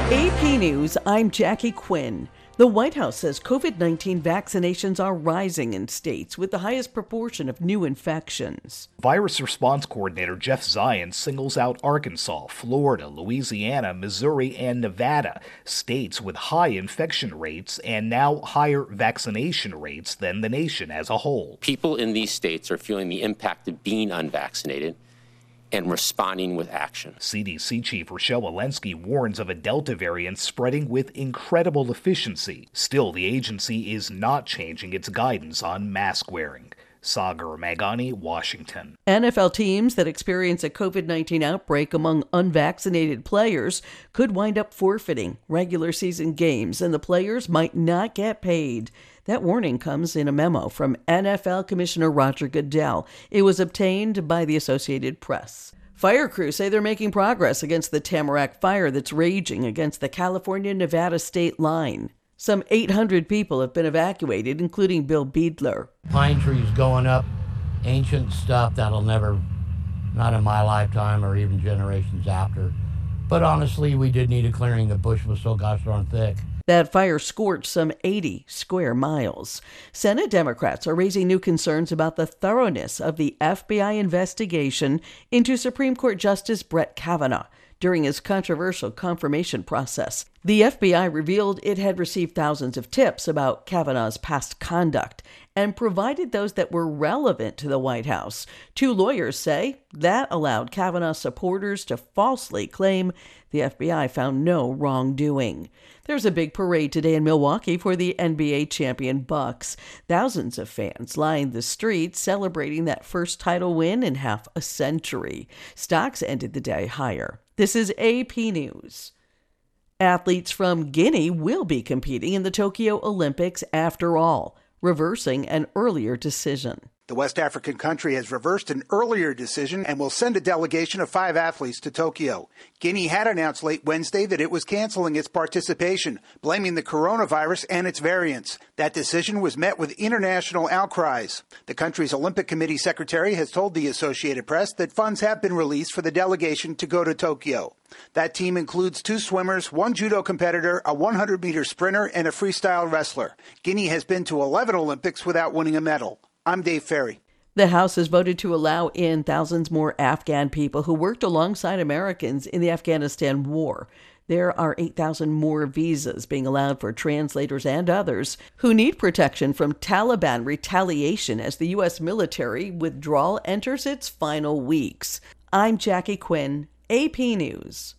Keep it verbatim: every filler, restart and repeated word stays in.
A P News, I'm Jackie Quinn. The White House says covid nineteen vaccinations are rising in states with the highest proportion of new infections. Virus Response Coordinator Jeff Zients singles out Arkansas, Florida, Louisiana, Missouri, and Nevada, states with high infection rates and now higher vaccination rates than the nation as a whole. People in these states are feeling the impact of being unvaccinated and responding with action. C D C Chief Rochelle Walensky warns of a Delta variant spreading with incredible efficiency. Still, the agency is not changing its guidance on mask wearing. Sagar Magani, Washington. N F L teams that experience a covid nineteen outbreak among unvaccinated players could wind up forfeiting regular season games, and the players might not get paid. That warning comes in a memo from N F L Commissioner Roger Goodell. It was obtained by the Associated Press. Fire crews say they're making progress against the Tamarack fire that's raging against the California-Nevada state line. Some eight hundred people have been evacuated, including Bill Beadler. Pine trees going up, ancient stuff that'll never, not in my lifetime or even generations after. But honestly, we did need a clearing. The bush was so gosh darn thick. That fire scorched some eighty square miles. Senate Democrats are raising new concerns about the thoroughness of the F B I investigation into Supreme Court Justice Brett Kavanaugh during his controversial confirmation process. The F B I revealed it had received thousands of tips about Kavanaugh's past conduct and provided those that were relevant to the White House. Two lawyers say that allowed Kavanaugh supporters to falsely claim the F B I found no wrongdoing. There's a big parade today in Milwaukee for the N B A champion Bucks. Thousands of fans lined the streets celebrating that first title win in half a century. Stocks ended the day higher. This is A P News. Athletes from Guinea will be competing in the Tokyo Olympics after all, reversing an earlier decision. The West African country has reversed an earlier decision and will send a delegation of five athletes to Tokyo. Guinea had announced late Wednesday that it was canceling its participation, blaming the coronavirus and its variants. That decision was met with international outcries. The country's Olympic Committee secretary has told the Associated Press that funds have been released for the delegation to go to Tokyo. That team includes two swimmers, one judo competitor, a hundred meter sprinter, and a freestyle wrestler. Guinea has been to eleven Olympics without winning a medal. I'm Dave Ferry. The House has voted to allow in thousands more Afghan people who worked alongside Americans in the Afghanistan war. There are eight thousand more visas being allowed for translators and others who need protection from Taliban retaliation as the U S military withdrawal enters its final weeks. I'm Jackie Quinn, A P News.